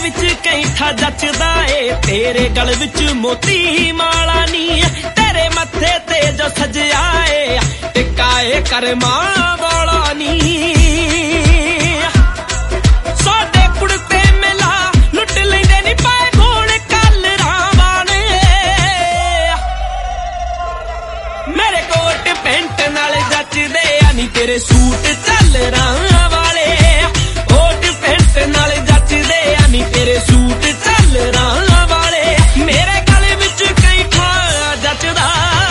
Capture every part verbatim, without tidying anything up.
विच कैंठा जचदा ए तेरे गल विच मोती माला नी तेरे मत्थे ते जो सजया ए टिक्का ए करमां वाला नी साडे कुड़ते मिला लुट लैंदे नी पाए गोल कलरां ने मेरे कोट पैंट नाल जचदे आ नी तेरे सूट झलरां वाले कोट पैंट नाल जचदे आ नी तेरे सूट झलरां वाले मेरे गले विच कैंठा जचदा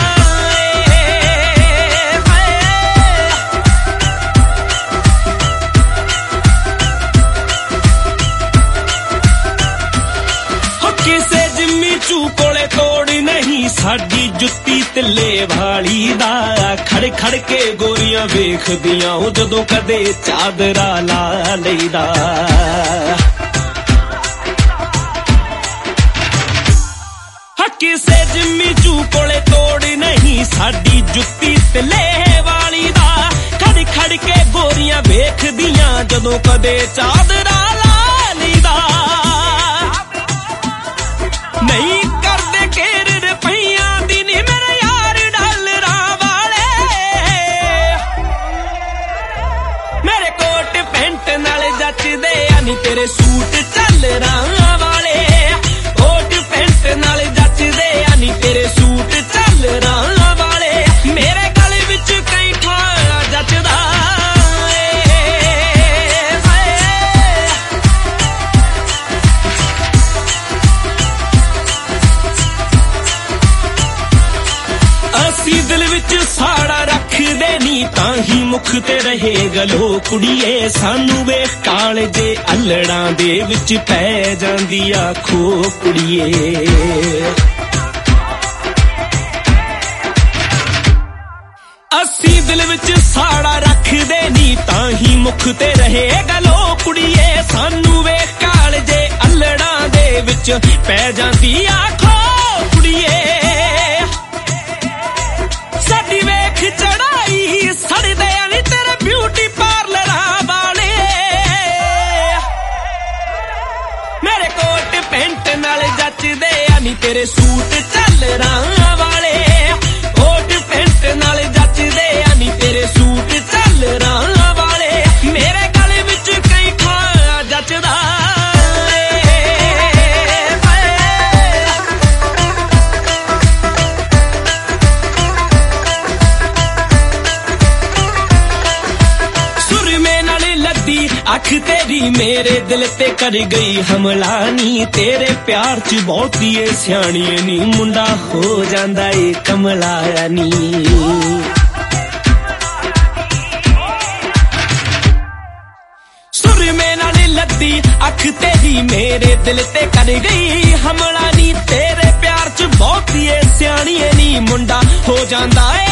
किसे जिम्मी चू कोले तोड़ नहीं साडी जुत्ती तिल्ले वाली दा खड़ खड़ के गोरियां वेखदियां ओ जदों कदे चादरा ला लईदा किसे जिम्मी चू कोले तोड़ नहीं साडी जुत्ती तिल्ले वाली दा खड़ खड़ के गोरियां वेखदियां जदों कदे चादरा ला लईदा नहीं करदे केर रुपइयां दी नी मेरे यार डॉलरां वाले मेरे कोट पैंट नाल जचदे आ नी तेरे सूट झलरां वाले कोट पैंट नाल जचदे आ नी तेरे सूट झलरां वाले मेरे गले विच कैंठा जचदा असी दिल विच साड़ा रख दे नी ताही मुख ते रहे गलो कुड़िए सानू वेख काले जे अल्लड़ां दे विच पै जांदी आखो कुड़िए असी दिल विच साड़ा रख दे नी ताही मुख ते रहे गलो कुड़िए सानू वेख काले जे अल्लड़ां दे विच पै जांदी आखो कुड़िए साडी वेख चढ़ाई सड़दे नी तेरे ब्यूटी पार्लरां वाले मेरे कोट पैंट नाल जचदे आ नी तेरे सूट झलरां वाले कोट पैंट नाल जचदे आ नी तेरे सूट झलरां वाले मेरे गले विच कैंठा जचदा अख तेरी मेरे दिल ते कर गई हमला नी तेरे प्यार च बहुती सियाणी नी मुंडा हो जांदा ए कमला नी सुर में नाल लद्दी अख तेरी मेरे दिल ते कर गई हमला नी तेरे प्यार च बहुती सियाणी नी मुंडा हो जांदा ए